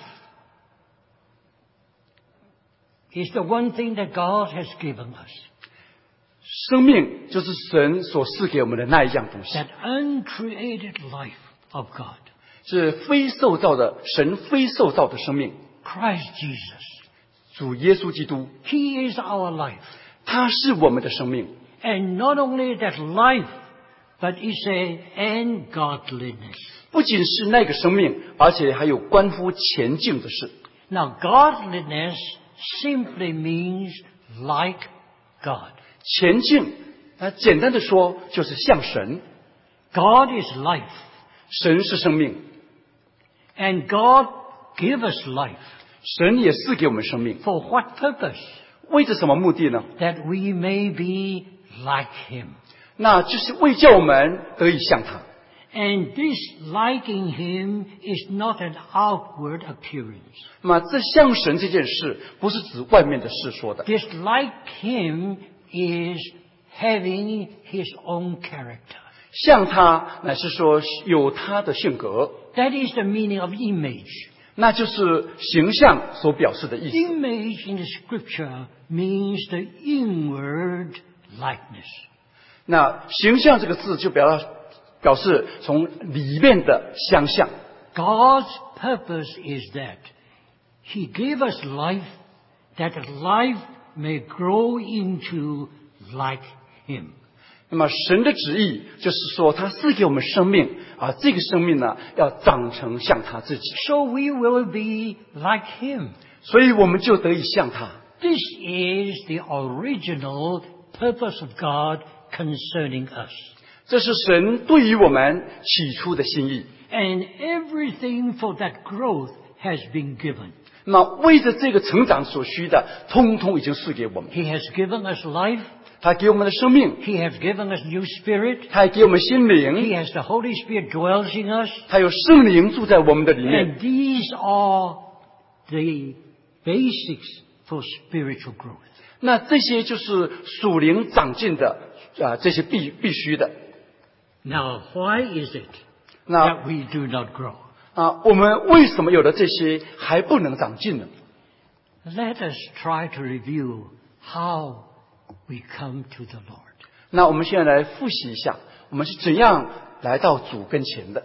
is the one thing that God has given us. 生命就是神所赐给我们的那一样东西， That uncreated life of God. 是非受造的神非受造的生命。 Christ Jesus. 主耶稣基督， He is our life. 他是我们的生命。 And not only that life, but it's and godliness. 不仅是那个生命，而且还有关乎前进的事。 Now, godliness simply means like God. 前进，简单的说就是像神。 God is life. 神是生命， And God give us life. 神也赐给我们生命。 For what purpose? 为着什么目的呢？ That we may be like Him. 那就是为叫我们得以像他。 And this liking Him is not an outward appearance. 那么这像神这件事，不是指外面的事说的。 This like Him is having His own character. 像他，乃是说有他的性格， That is the meaning of image. 那就是形象所表示的意思。 Image in the scripture means the inward likeness. 那形象这个字就表示从里面的相像。 God's purpose is that He gave us life, that life may grow into like Him. 那么神的旨意就是说，他赐给我们生命，而这个生命呢，要长成像他自己， So we will be like Him. 所以我们就得以像他。 This is the original purpose of God concerning us. 这是神对于我们起初的心意。 And everything for that growth has been given. 那么为着这个成长所需的，通通已经赐给我们。 He has given us life. 他给我们的生命， He has given us new spirit. 他还给我们心 He 灵， has the Holy Spirit dwells in us. 他有圣灵住在我们的里面。 And these are the basics for spiritual growth. 那这些就是属灵长进的这些必须的。 Now, why is it 那 that we do not grow? 我们为什么有了这些还不能长进呢？ Let us try to review how we come to the Lord. 那我们现在来复习一下，我们是怎样来到主跟前的。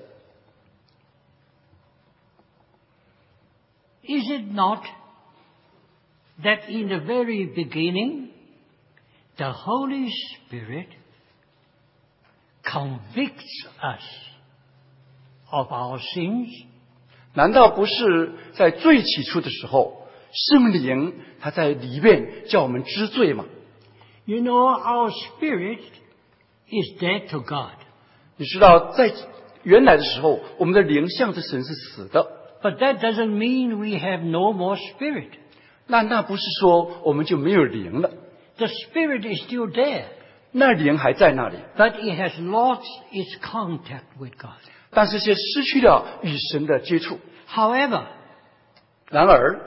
Is it not that in the very beginning, the Holy Spirit convicts us of our sins? 难道不是在最起初的时候，圣灵他在里面叫我们知罪吗？ You know, our spirit is dead to God. 你知道，在原来的时候，我们的灵向着神是死的。 But that doesn't mean we have no more spirit. 那不是说我们就没有灵了， The spirit is still there, 那灵还在那里， but it has lost its contact with God. 但是却失去了与神的接触。 However, 然而，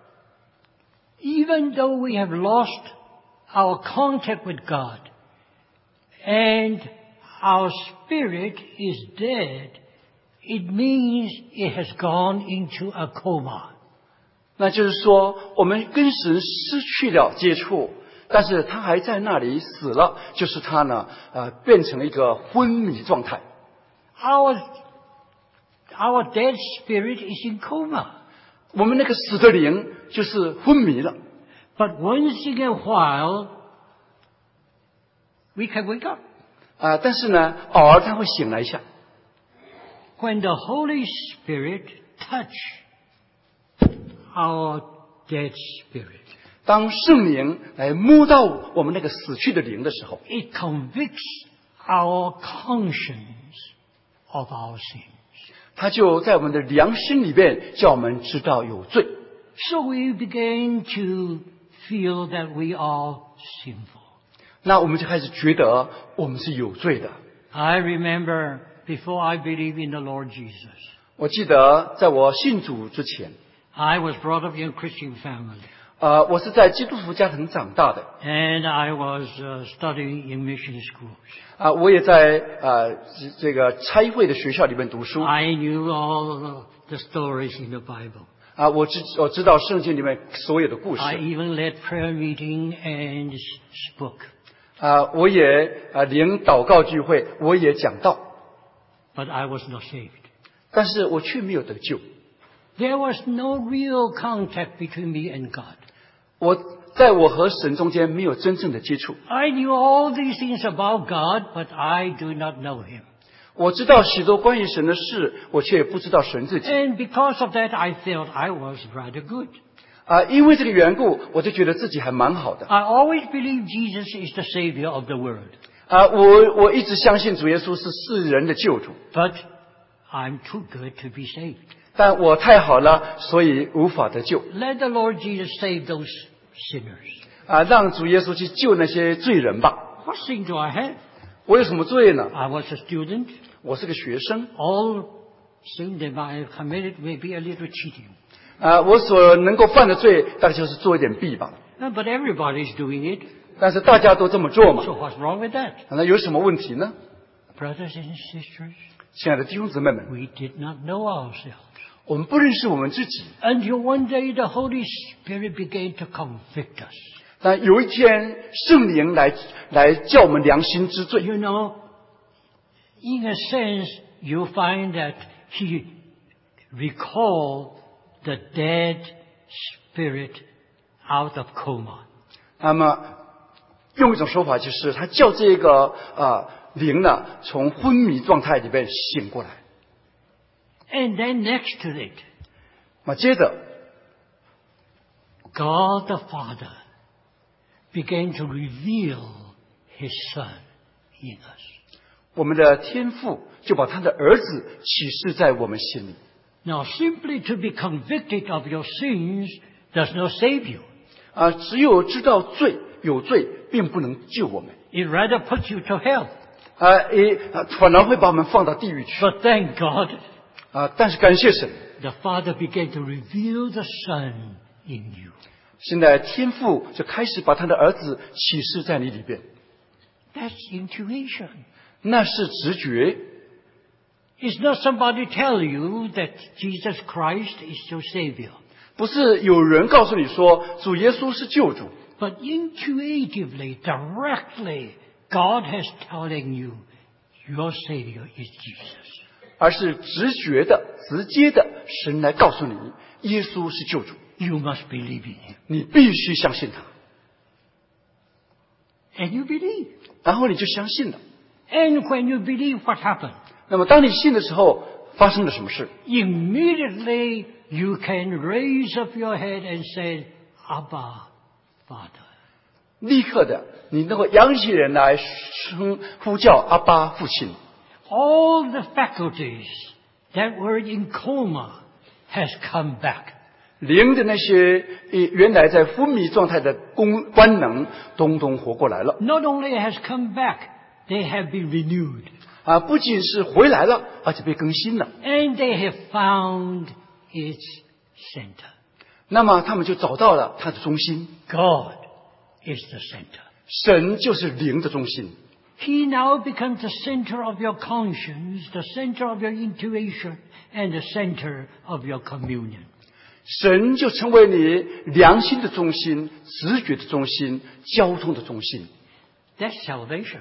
even though we have lost our contact with God and our spirit is dead, it means it has gone into a coma. 那就是说，我们跟神失去了接触，但是他还在那里死了，就是他呢，变成了一个昏迷状态。 Our our dead spirit is in coma. 我们那个死的灵就是昏迷了。 But once in a while, we can wake up. 但是呢，偶尔他会醒来一下。 When the Holy Spirit touch our dead spirit, 当圣灵来摸到我们那个死去的灵的时候， it convicts our conscience of our sins. 他就在我们的良心里边叫我们知道有罪。 So we begin to feel that we are sinful. 那我们就开始觉得我们是有罪的。 I remember before I believed in the Lord Jesus, 我记得在我信主之前， I was brought up in a Christian family. 我是在基督徒家庭长大的。 And I was studying in mission schools. 我也在这个差会的学校里面读书。 I knew all the stories in the Bible. 我知道圣经里面所有的故事。 I even led prayer meeting and spoke. 我也领祷告聚会，我也讲道， But I was not saved. 但是我却没有得救。 There was no real contact between me and God. 在我和神中间没有真正的接触。 I knew all these things about God, but I do not know Him. 我知道许多关于神的事，我却不知道神自己。 And because of that, I felt I was rather good. 因为这个缘故，我就觉得自己还蛮好的。 I always believed Jesus is the Savior of the world. 我一直相信主耶稣是世人的救主， But I'm too good to be saved. 但我太好了，所以无法得救。 Let the Lord Jesus save those sinners. 让主耶稣去救那些罪人吧。 What sin do I have? 我有什么罪呢？ I was a student. 我是个学生。 All sin that I have committed may be a little cheating. 我所能够犯的罪，大概就是做一点弊吧。 But everybody is doing it. 但是大家都这么做嘛， So what's wrong with that? 那有什么问题呢？ Brothers and sisters, 亲爱的弟兄姊妹们， we did not know ourselves. 我们不认识我们自己。 Until one day the Holy Spirit began to convict us. 但有一天，圣灵来叫我们良心之罪。 You know, in a sense, you find that He recalled the dead spirit out of coma. 那么，用一种说法就是，他叫这个灵呢，从昏迷状态里边醒过来。 And then next to it, 接着， God the Father began to reveal His Son in us. 我们的天父就把他的儿子启示在我们心里。 Now, simply to be convicted of your sins does not save you. 只有知道有罪，并不能救我们。 It rather puts you to hell. 反而会把我们放到地狱去。 But thank God, 但是感谢神， the Father began to reveal the Son in you. 现在天父就开始把他的儿子启示在你里边。 That's intuition. 那是直觉， It's not somebody tell you that Jesus Christ is your Savior. 不是有人告诉你说主耶稣是救主， But intuitively, directly, God has telling you your Savior is Jesus. 而是直觉的、直接的，神来告诉你，耶稣是救主， You must believe in Him. 你必须相信他， And you believe. 然后你就相信了。 And when you believe, what happened? 那么当你信的时候，发生了什么事？ Immediately, you can raise up your head and say, Abba, Father. 立刻的，你能够扬起人来呼叫阿爸父亲。 All the faculties that were in coma has come back. 灵的那些原来在昏迷状态的官能，通通活过来了。 Not only has come back, they have been renewed. 不仅是回来了，而且被更新了。 And they have found its center. 那么他们就找到了它的中心， God is the center. 神就是灵的中心。 He now becomes the center of your conscience, the center of your intuition, and the center of your communion. 神就成为你良心的中心、直觉的中心、交通的中心。 That's salvation.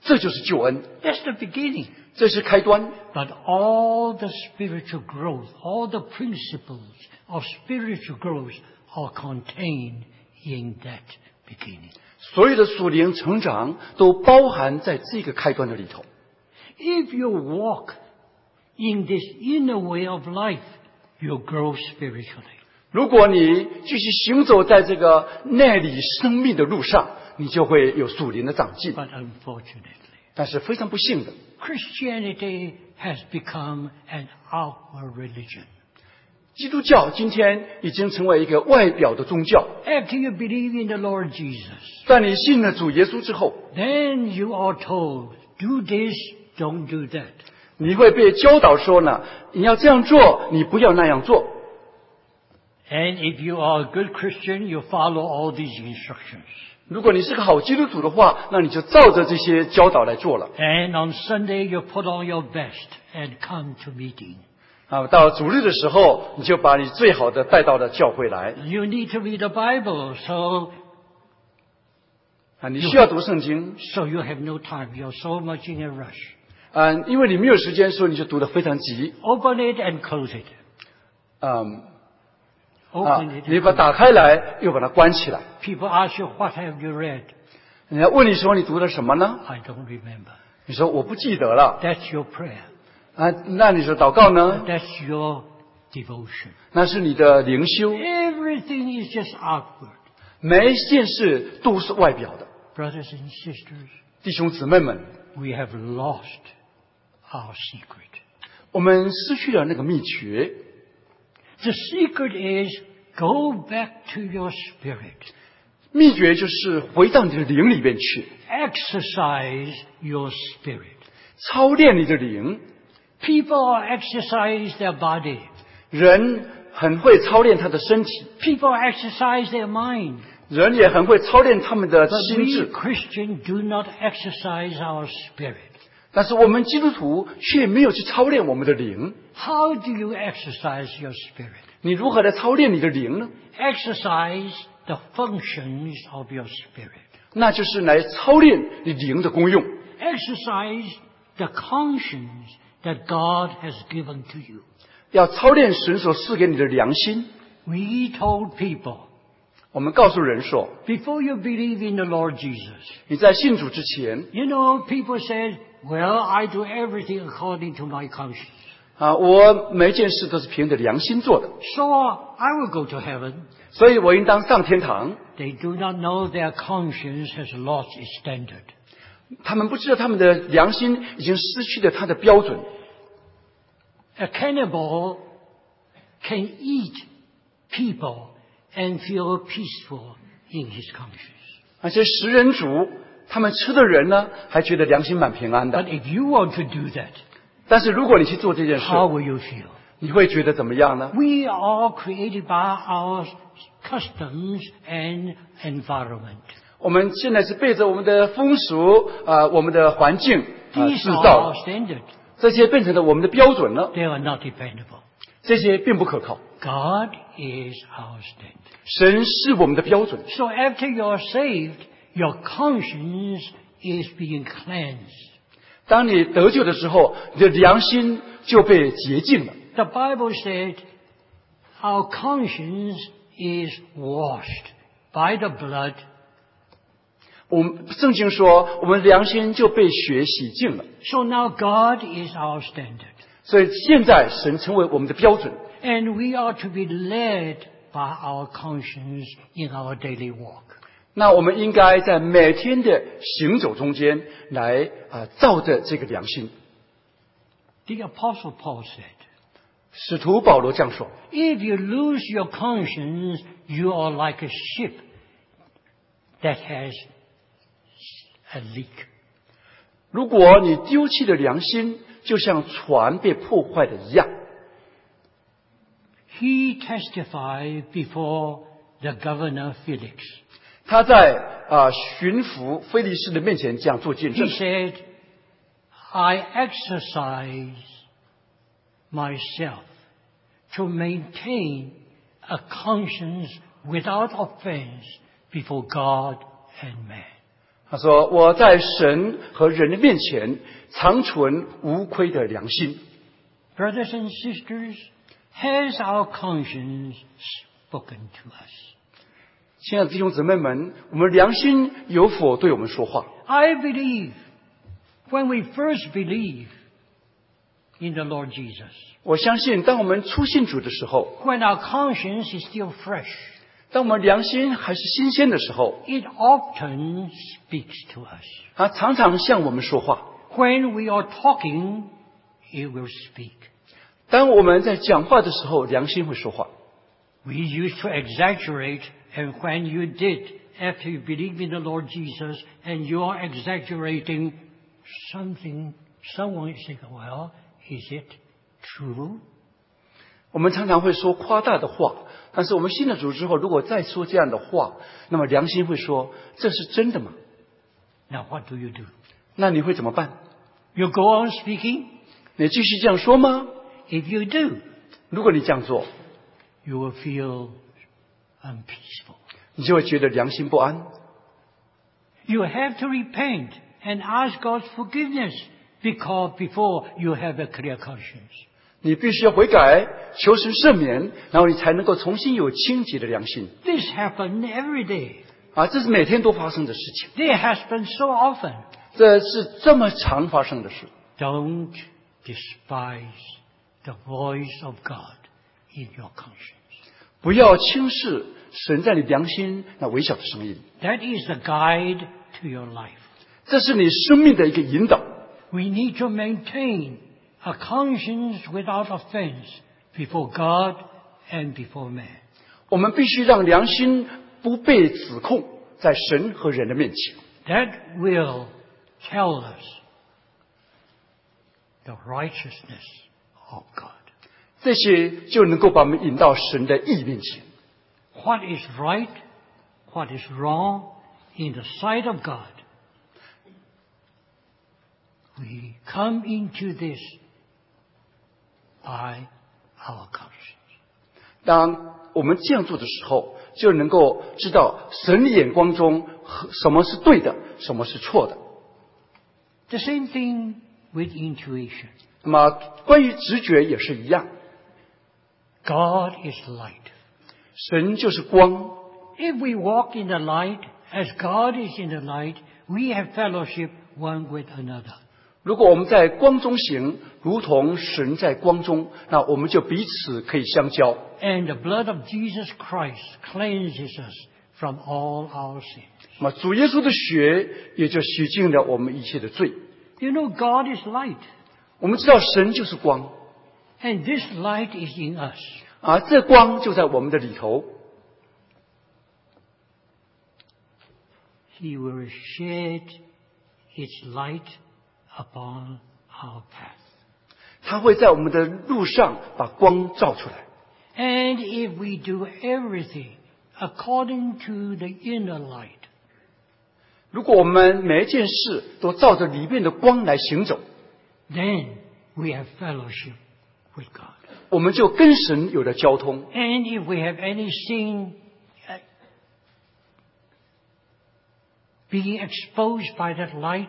这就是救恩， That's the beginning. 这是开端。 But all the spiritual growth, all the principles of spiritual growth are contained in that beginning. 所有的属灵成长都包含在这个开端的里头。 If you walk in this inner way of life, you grow spiritually. 如果你继续行走在这个内里生命的路上，你就会有属灵的长进。 But unfortunately, 但是非常不幸的， Christianity has become an outward religion. 基督教今天已经成为一个外表的宗教。 After you believe in the Lord Jesus, 在你信了主耶稣之后， then you are told, do this, don't do that. 你会被教导说呢，你要这样做，你不要那样做。 And if you are a good Christian, you follow all these instructions. 如果你是个好基督徒的话，那你就照着这些教导来做了。 And on Sunday, you put on your best and come to meeting. 到主日的时候，你就把你最好的带到了教会来。 You need to read the Bible, so 你需要读圣经， you have no time. You're so much in a rush. 因为你没有时间，所以你就读得非常急。 Open it and close it. Open it. 你把它打开来，又把它关起来。 People ask you, what have you read? 人家问你说你读了什么呢？ I don't remember. 你说我不记得了。 That's your prayer. 那你说祷告呢？ That's your devotion. 那是你的灵修。 Everything is just outward. 每一件事都是外表的。 Brothers and sisters, 弟兄姊妹们， we have lost our secret. 我们失去了那个秘诀。 The secret is go back to your spirit. 秘诀就是回到你的灵里边去， Exercise your spirit. 操练你的灵。 People exercise their body. 人很会操练他的身体， People exercise their mind. 人也很会操练他们的 But 心 we 智。 Christians do not exercise our spirit. 但是我们基督徒却没有去操练我们的灵。 How do you exercise your spirit? 你如何来操练你的灵呢？ Exercise the functions of your spirit. 那就是来操练你灵的功用， Exercise the conscience that God has given to you. 要操练神所赐给你的良心。 We told people, 我们告诉人说， before you believe in the Lord Jesus, 你在信主之前 you know, people said, well, I do everything according to my conscience. 我每一件事都是凭着良心做的， So I will go to heaven. 所以我应当上天堂。 They do not know their conscience has lost its standard. 他们不知道他们的良心已经失去了它的标准。 A cannibal can eat people and feel peaceful in his conscience. 那些食人族，他们吃的人呢，还觉得良心蛮平安 But 的。 if you want to do that, 但是如果你去做这件事， how will you feel? 你会觉得怎么样呢？ We are created by our customs and environment. 我们现在是背着我们的风俗我们的环境制 These are 造 our standard. 这些变成了我们的标准了， They are not dependable. 这些并不可靠。 God is our standard. 神是我们的标准， So after you're saved, your conscience is being cleansed. 当你得救的时候，你的良心就被洁净了。 The Bible said our conscience is washed by the blood. 我们圣经说，我们良心就被血洗净了。 So now God is our standard. 所以现在神成为我们的标准， And we are to be led by our conscience in our daily walk. 那我们应该在每天的行走中间来照着这个良心。 The Apostle Paul said, 使徒保罗这样说： if you lose your conscience, you are like a ship that has a leak. 如果你丢弃了良心，就像船被破坏的一样。 He testified before the governor Felix. 他在巡抚菲利士的面前这样做见 He 证。 said, I exercise myself to maintain a conscience without offense before God and man. 他说：“我在神和人的面前常存无亏的良心。” Brothers and sisters, has our conscience spoken to us? 亲爱的弟兄姊妹们，我们良心有否对我们说话？ I believe when we first believe in the Lord Jesus, 我相信，当我们初信主的时候， when our conscience is still fresh, 当我们良心还是新鲜的时候， it often speaks to us. 它常常向我们说话。 When we are talking, it will speak. 当我们在讲话的时候，良心会说话。 We used to exaggerate, and when you did, after you believe in the Lord Jesus, and you are exaggerating something, someone is saying, well, is it true? 我们常常会说夸大的话，但是我们信了主之后，如果再说这样的话，那么良心会说：“这是真的吗 Now what do you do?？” 那你会怎么办？ You go on speaking? 你继续这样说吗？ If you do, 如果你这样做， you will feel unpeaceful. 你就会觉得良心不安。 You have to repent and ask God's forgiveness because before you have a clear conscience. 你必须要悔改，求神赦免，然后你才能够重新有清洁的良心。 This happens every day. 这是每天都发生的事情， This has been so often. 这是这么常发生的事。 Don't despise the voice of God in your conscience. 不要轻视神在你良心那微小的声音， That is the guide to your life. 这是你生命的一个引导。 We need to maintain a conscience without offense before God and before man. 我们必须让良心不被指控在神和人的面前， That will tell us the righteousness of God. 这些就能够把我们引到神的义面前。 What is right, what is wrong in the sight of God. We come into this by our conscience. 当我们这样做的时候，就能够知道神的眼光中什么是对的，什么是错的。 The same thing with intuition. 那么关于直觉也是一样， God is light. 神就是光。 If we walk in the light as God is in the light, we have fellowship one with another. 如果我们在光中行，如同神在光中，那我们就彼此可以相交。 And the blood of Jesus Christ cleanses us from all our sins. 那么主耶稣的血也就洗净了我们一切的罪。 You know, God is light. 我们知道神就是光， And this light is in us. 这光就在我们的里头。 He will shed its light upon our path. 他会在我们的路上把光照出来。 And if we do everything according to the inner light, 如果我们每一件事都照着里面的光来行走， then we have fellowship with God. 我们就跟神有了交通。 And if we have any sin being exposed by that light,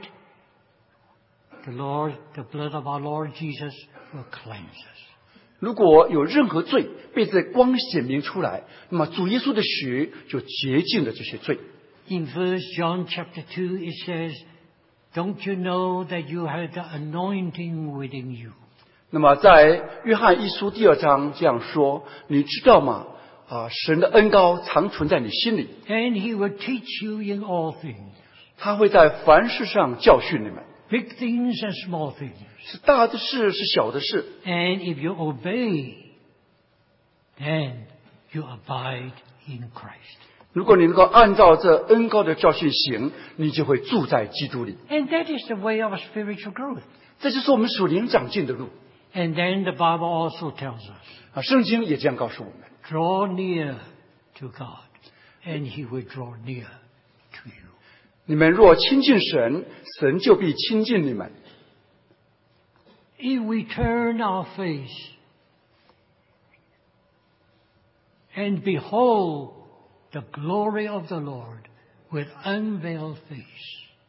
the blood of our Lord Jesus will cleanse us. 如果有任何罪被这光显明出来，那么主耶稣的血就洁净了这些罪。 In 1 John chapter 2 it says, don't you know that you have the anointing within you? 那么在约翰一书第2章这样说，你知道吗？神的恩膏常存在你心里， And he will teach you in all things, 他会在凡事上教训你们， big things and small things. 是大的事，是小的事。 And if you obey, then you abide in Christ. 如果你能够按照这恩膏的教训行，你就会住在基督里。 And that is the way of spiritual growth. 这就是我们属灵长进的路。 And then the Bible also tells us, 圣经也这样告诉我们： draw near to God, and he will draw near to you. 你们若亲近神，神就必亲近你们。 If we turn our face and behold the glory of the Lord with unveiled face,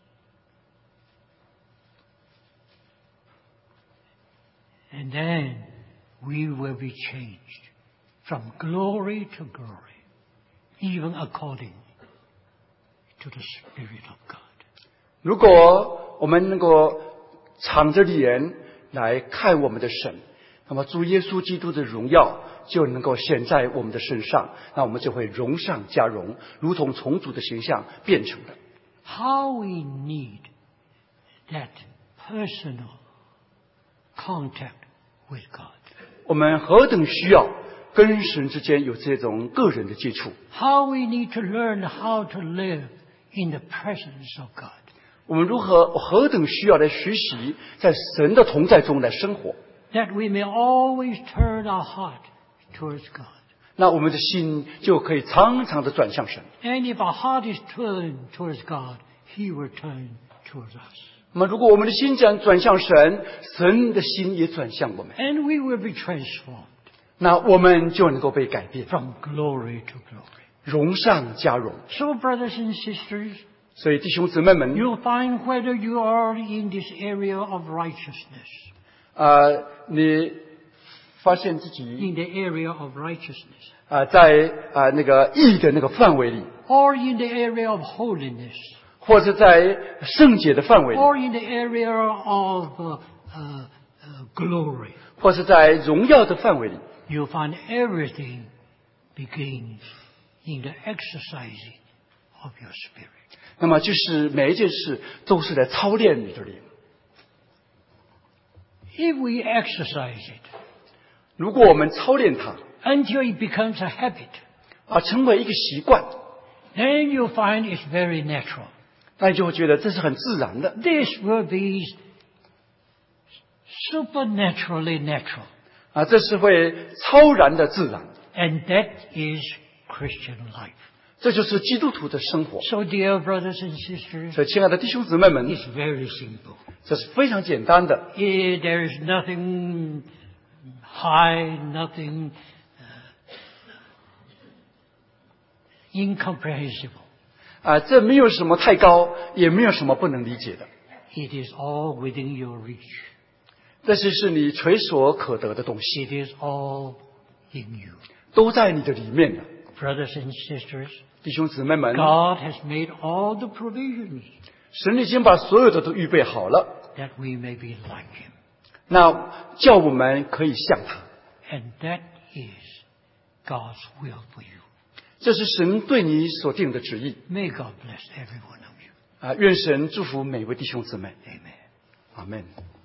And then we will be changed from glory to glory, even according to the Spirit of God. 如果我们能够敞着脸来看我们的神，那么主耶稣基督的荣耀就能够显在我们的身上，那我们就会荣上加荣，如同从主的形象变成的。 How we need that personal contact with God. 我们何等需要跟神之间有这种个人的接触。 How we need to learn how to live in the presence of God. 我们何等需要来学习在神的同在中来生活。 That we may always turn our heart towards God. 那我们的心就可以常常的转向神。 And if our heart is turned towards God, He will turn towards us. 那么如果我们的心转向神，神的心也转向我们， And we will be transformed 那我们就能够被改变， from glory to glory. 荣上加荣。 So, brothers and sisters, 所以弟兄姊妹们， you'll find whether you are in this area of righteousness, 你发现自己 in the area of righteousness, 在那个义的那个范围里， or in the area of holiness, 或者在圣洁的范围里， or in the area of glory, 或是在荣耀的范围里， you'll find everything begins in the exercising of your spirit. 那么就是每一件事都是来操练你的灵。 If we exercise it 如果我们操练它， until it becomes a habit, 成为一个习惯， then you'll find it's very natural. 那你就会觉得这是很自然的。 This will be supernaturally natural. 这是会超然的自然。 And that is Christian life. 这就是基督徒的生活。 So, dear brothers and sisters, 所以，亲爱的弟兄姊妹们， it's very simple. 这是非常简单的。 There is nothing high, nothing incomprehensible. 这没有什么太高，也没有什么不能理解的。 It is all within your reach. 这是你垂手可得的东西， It is all in you. 都在你的里面的。 Brothers and sisters, 弟兄姊妹们， God has made all the provisions 神已经把所有的都预备好了， that we may be like Him. 那叫我们可以像他。 And that is God's will for you. 这是神对你所定的旨意。 May God bless every one of you. 愿神祝福每位弟兄姊妹。 Amen. 阿门。